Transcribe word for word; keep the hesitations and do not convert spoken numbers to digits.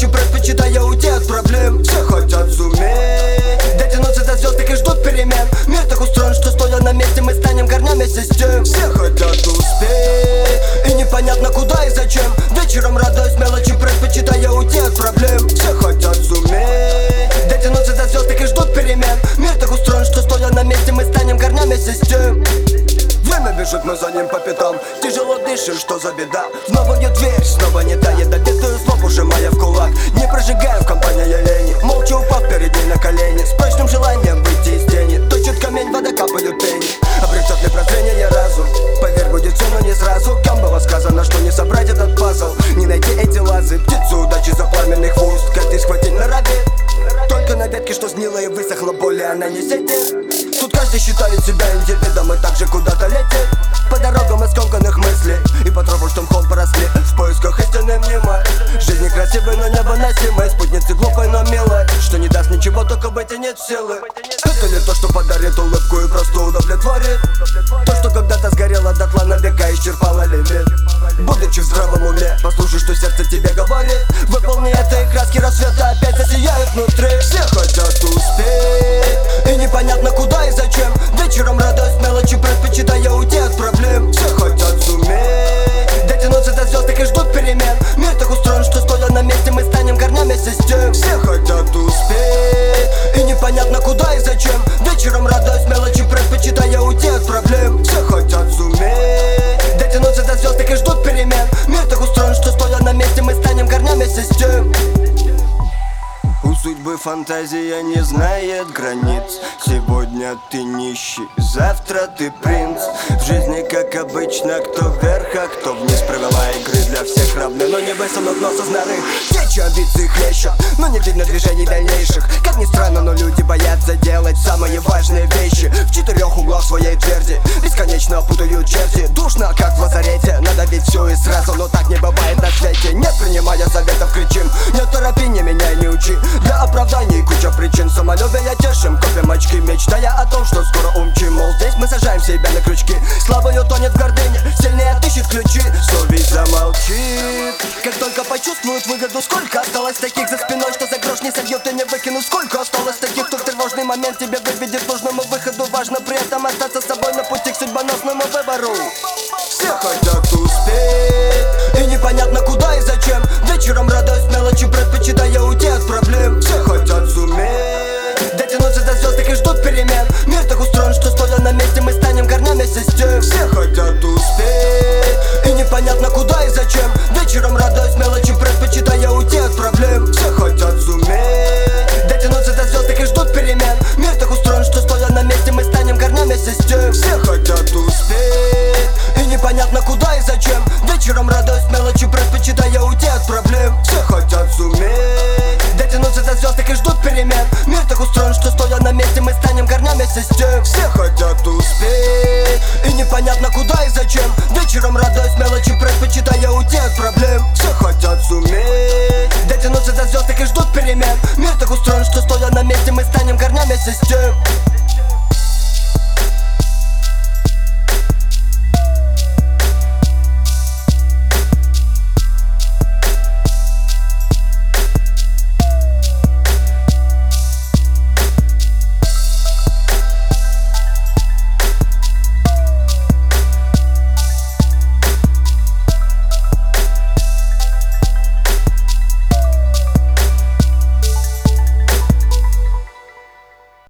мелочи, предпочитая уйти от проблем. Все хотят суметь дотянуться до звезд и ждут перемен. Мир так устроен, что стоя на месте мы станем корнями систем. Все хотят успеть, и непонятно куда и зачем. Вечером радуюсь мелочи, предпочитая уйти от проблем. Все хотят суметь дотянуться до звезд и ждут перемен. Мир так устроен, что стоя на месте мы станем корнями систем. Время бежит, мы за ним по пятам. Тяжело дышим, что за беда? В новую дверь снова не тает, добитую злобу сжимая в кулак. Не прожигая в компании лени, молча упав перед ней на колени, с прочным желанием выйти из тени. Точит камень, вода капают тени, обретет ли прозрение разум? Поверь, будет все, но не сразу. Кем было сказано, что не собрать этот пазл, не найти эти лазы. Птицу удачи за пламенных уст, как ты схватить на норове. Только на ветке, что сгнила и высохла, более она не сидит. Тут каждый считает себя индивидом и также куда-то летит по дорогам из скомканных мыслей и по тропам, что мхом поросли, в поисках истины мнимой. Жизнь некрасивая, но невыносимая, спутницы глупой, но милой, что не даст ничего, только быть и нет силы. Это не то, что подарит улыбку и просто удовлетворит, то, что когда-то сгорело дотла, на века исчерпало лимит. Будучи в здравом уме, послушай, что сердце тебе говорит. Выполни это, и краски рассвета опять засияют внутри. Все хотят успеть, и непонятно куда и зачем. Вечером радуюсь мелочи, предпочитая уйти от проблем. Все хотят суметь дотянуться до звезд и ждут перемен. Мир так устроен, что стоя на месте мы станем корнями систем. Все хотят успеть, и непонятно куда и зачем. Вечером радуюсь мелочи, предпочитая уйти от проблем. Все хотят суметь дотянуться до звезд и ждут перемен. Мир так устроен, что стоя на месте мы станем корнями систем. У судьбы фантазия не знает границ. Сегодня ты нищий, завтра ты принц. В жизни, как обычно, кто вверх, а кто вниз. Правила игры для всех равны, но не высунут носа с норы. Течи амбиции хлещут, но не видно движений дальнейших. Как ни странно, но люди боятся делать самые важные вещи. В четырех углах своей тверди бесконечно путают черти. Душно, как в лазарете, надо ведь все и сразу, но так не бывает на свете. Не принимая советов, кричим: не торопи, не меняй, не учи. Для оправданий куча причин, самолюбие тешим, копим очки, мечтая о том, что скоро умчим. Мол, здесь мы сажаем себя на крючки, слабою тонет в гордыне, сильнее отыщет ключи. Совесть замолчит, как только почувствует выгоду. Сколько осталось таких за спиной, что за грош не собьет и не выкинут? Сколько осталось таких, кто в тревожный момент тебя выведет к нужному выходу? Важно при этом остаться с собой на пути к судьбоносному выбору. Все хотят успеть, и непонятно куда и зачем. Вечером радуюсь мелочи, предпочитая уйти от проблем. Все хотят суметь дотянуться до звезд и ждут перемен. Мир так устроен, что стоя на месте мы станем корнями систем. Все хотят успеть, и непонятно куда и зачем. Вечером радуюсь мелочи, предпочитая уйти от проблем. Все хотят суметь дотянуться до звезд и ждут перемен. Мир так устроен, что стоя на месте мы станем корнями систем. Все хотят успеть, и непонятно куда и зачем. Вечером радуюсь мелочи, предпочитая уйти от проблем. Все хотят суметь дотянуться до звезд и ждут перемен. Мир так устроен, что стоя на месте мы станем корнями систем. Все хотят успеть, и непонятно куда и зачем. Вечером радуюсь мелочи, предпочитая уйти от проблем. Все хотят суметь дотянуться до звезд и ждут перемен. Мир так устроен, что стоя на месте мы станем корнями систем.